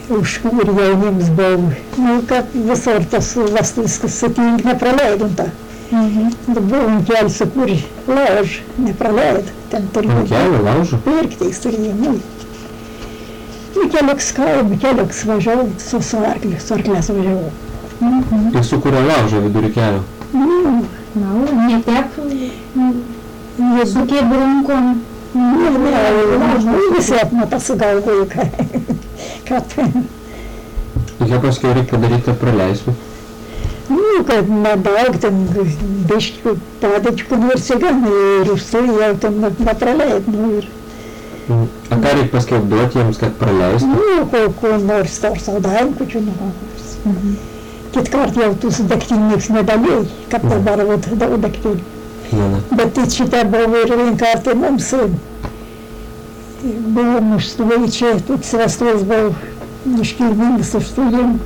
Užkūrė jaunims buvo, kad visur tas viskas satingi nepraleidom tą. Buvom kelių sukūrė laužą, nepraleido. Ten turėjo laužą? Pirktais turėjo. Keliaks kaimų, keliaks važiavo, su arklės važiavo. Tai sukūrė laužą vidury kelio? Ne taip, su kėbronkom. Visi apmata sugalvoju, kad... Ką paskui reikia padaryti, kad praleistų? Kad nedaug, ten biškių padėčių nors įgan ir už tai jau ten nepraleid. A ką reikia paskui duoti jiems, kad praleistų? Ko nors ar saudainkučių nors. Kit kart jau tų degtinių nieks nedalėjai, kad dabar daug degtinių. Bet šitą buvo ir vien kartą mums buvom užstuvai čia, toks vestuvės buvo iškilmingas užstuvėm.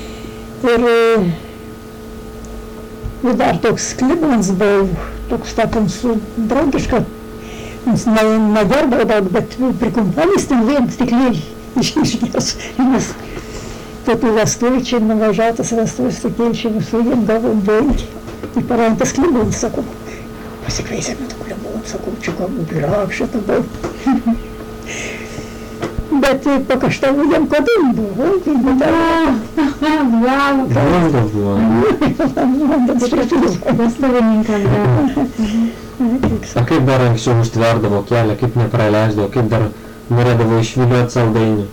Ir dar toks klibans buvo, toks tapams draugiška. Mums negerdavo daug, bet prikumpolis ten vien stiklėlį iškiškės. Mes tokių vestuvį čia nuvažiatas vestuvės stiklėlį čia visų jiem gavom bėgti. Ir parantas klibans, sakau. Pasikveisėme tą klebon, sakau, čia galbūt pyrag šitą buvo. Bet pakaštavau jam kodėl buvo. Blanda buvo. Vestuvininkas buvo. A kaip dar anksčiau užtverdavo kelią, kaip nepraleisdavo, kaip dar norėdavo išviliuoti saldainių?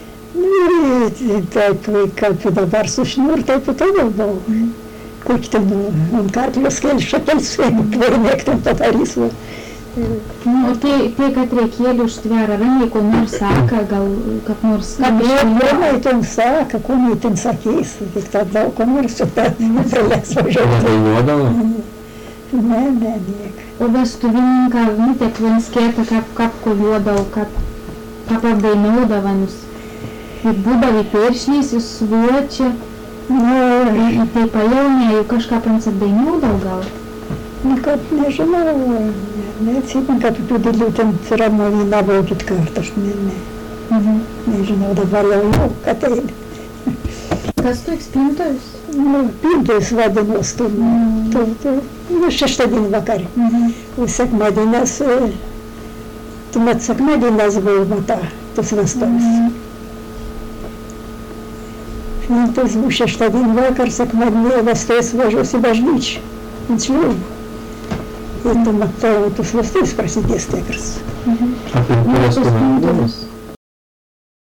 Taip, kaip dabar sušnur, taip ir toliau buvo. Kokį ten ant karklios kelių šakels, kvarnek ten padarys. O tai, kad reikėlį užtverą, ramiai, ko nors saka, gal kaip nors... Vienai ten saka, ko nei ten sakys, tik tada ko nors su tą praleis važiuoti. Nedainuodavo? Ne, niek. O vestuvininką, tiek vanskėta, kaip koviodavo, kaip apdainuodavanus. Ir būdavo piršniais, jis suvočia. Tai pajaunė, jau kažką pans apdainuodavo gal? Kad nežinau, neatsimenu, kad tokių dėlių ten ramovinavo kit kartą, aš nežinau, dabar jau, kad eina. Kas toks pintojus? Pintojus vadinos, šeštadienį vakarį. O sekmadienes, tuomet sekmadienes buvo tas vestuvės. Tas buvo šeštadienį vakar, sekmadienį vestuvės važiuos į bažnyčią, ant šliūbų. Ir tuomet tas vestuvės prasidės tikras. A pintuves tuomet?